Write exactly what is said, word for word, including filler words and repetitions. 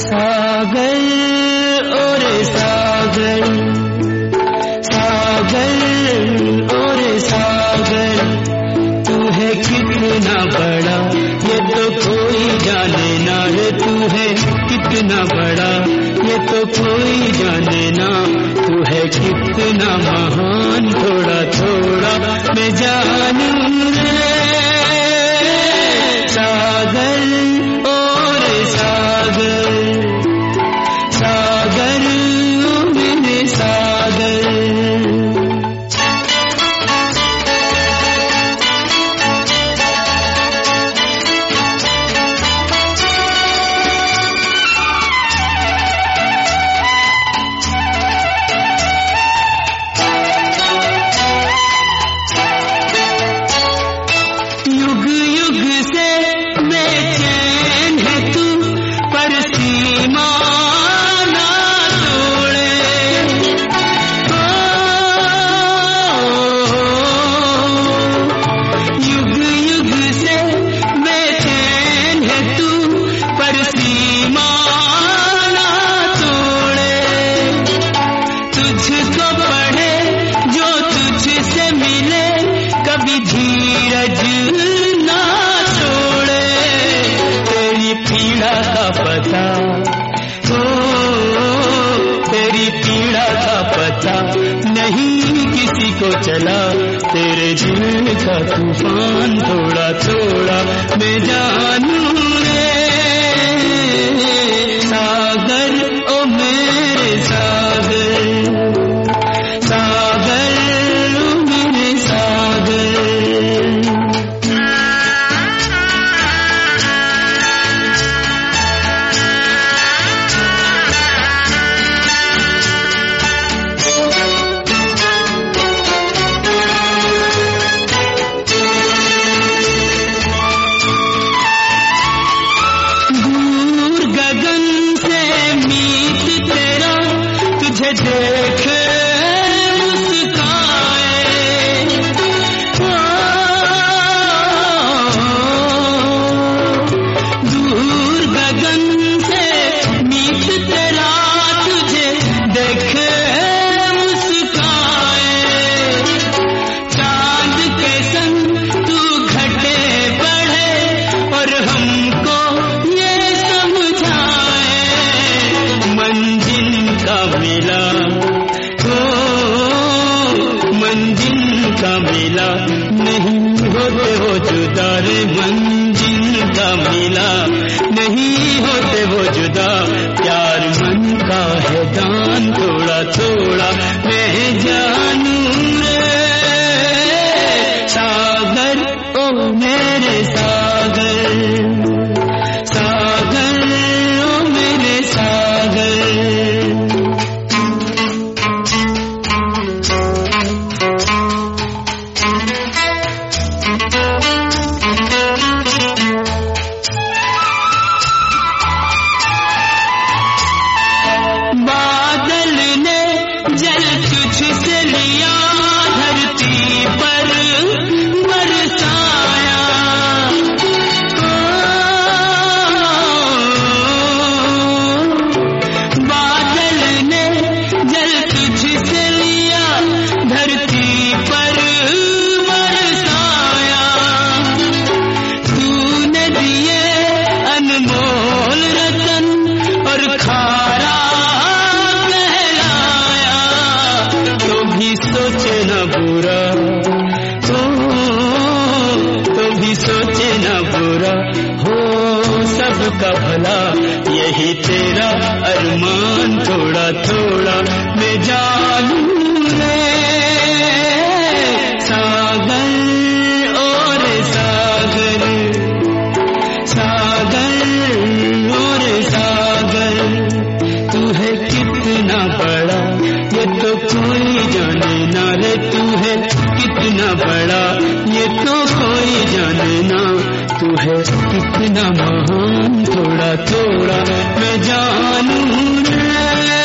सागर और सागर, सागर और सागर, तू है कितना बड़ा ये तो कोई जाने ना रे, तू है कितना बड़ा ये तो कोई जाने ना, तू है कितना महान थोड़ा थोड़ा मैं जानूं रे। सागर और सागर, सागर मेरे सागर। चला तेरे दिल का तूफान थोड़ा थोड़ा मैं जानूं रे। सागर ओ मेरे सागर, सागर ओ मेरे सागर। देखे मुस्काए, दूर गगन से मीत तेरा तुझे देखे मुस्काए, चांद के संग तू घटे बढ़े और हमको ये समझाए, मंजिल का मिला मंजिल का मिला नहीं होते हो जुदा रे, मंजिल का मिला नहीं होते हो जुदा, प्यार मन का है दान थोड़ा थोड़ा मैं जानूं रे। सागर ओ मेरे सागर, सागर ओ मेरे सागर। बादल ने जल तुझसे लिया धरती पर बरसाया, बादल ने जल तुझसे लिया धरती पर बरसाया, तूने दिए अनमोल रतन और खारा सोचे न बुरा, तो तो भी सोचे न बुरा, हो सबका भला यही तेरा अरमान थोड़ा थोड़ा मैं जानूं रे। सागर और सागर, सागर और सागर, तू है कितना बड़ा ये तो कोई जाने ना रे, तू है कितना बड़ा ये तो कोई जाने ना, तू है कितना महान थोड़ा थोड़ा मैं जानूं रे।